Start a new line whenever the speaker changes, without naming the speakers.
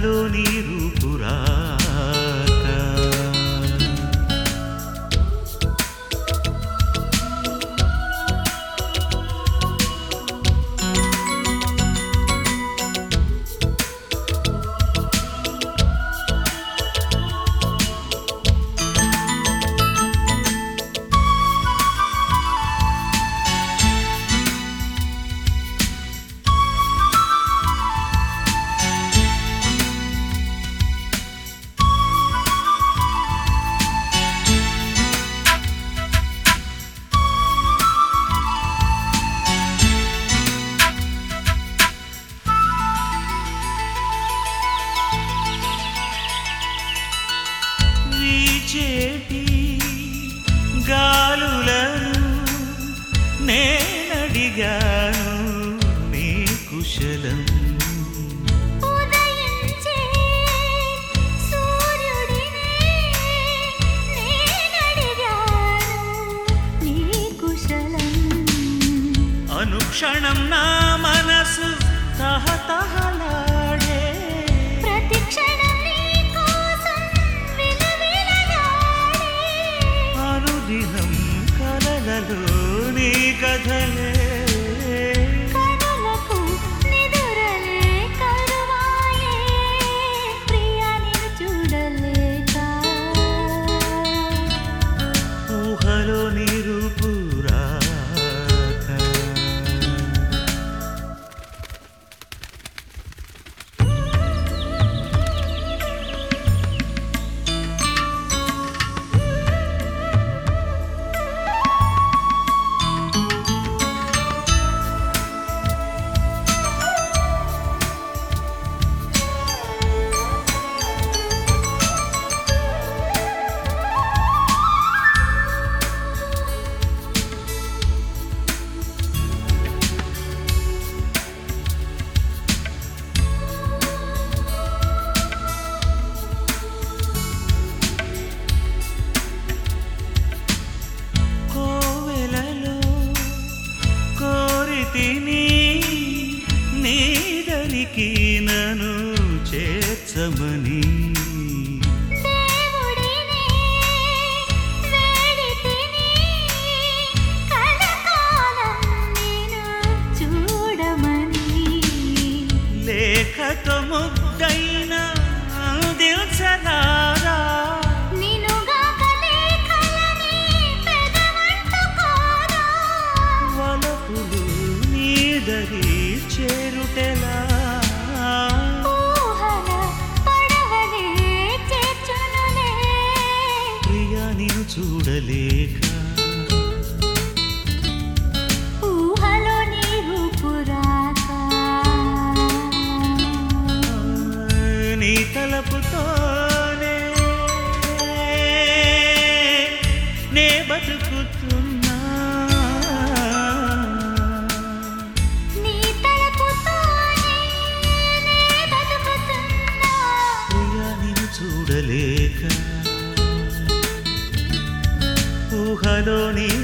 ఊహలో నీ రూపురాక చేటి గాలులను నేనడిగాను నీ కుశలం
ఉదయించే సూర్యుడినే నేనడిగాను నీ కుశలం
అనుక్షణం నా మనసు తహతహలాడే
ప్రతి క్షణం
అనుదినం కలలలో నీ కథలే
కనులకు నిదురలే కరువాయే ప్రియా నిన్ను చూడలేక
ఊహలో నీ రూపురాక నీదరికి నన్ను చేర్చమని
దేవుడినే వేడితిని కలకాలం నేను చూడమని
లేఖతో ముద్దైన దిల్చనారా
నినుగాక లేఖలని పెదవంటుకోరా
వలపులు నీదరి చేరుటెలా
ఊహల పడవలే చేర్చునులే
ప్రియా నిన్ను చూడలేక
ఊహలో నీ రూపురాక
నీ తలపుతోనే నే బతుకుతున్నా
నీ తలపుతోనే నే బతుకుతున్నా
ప్రియా నిన్ను చూడలేక ఊహలో నీ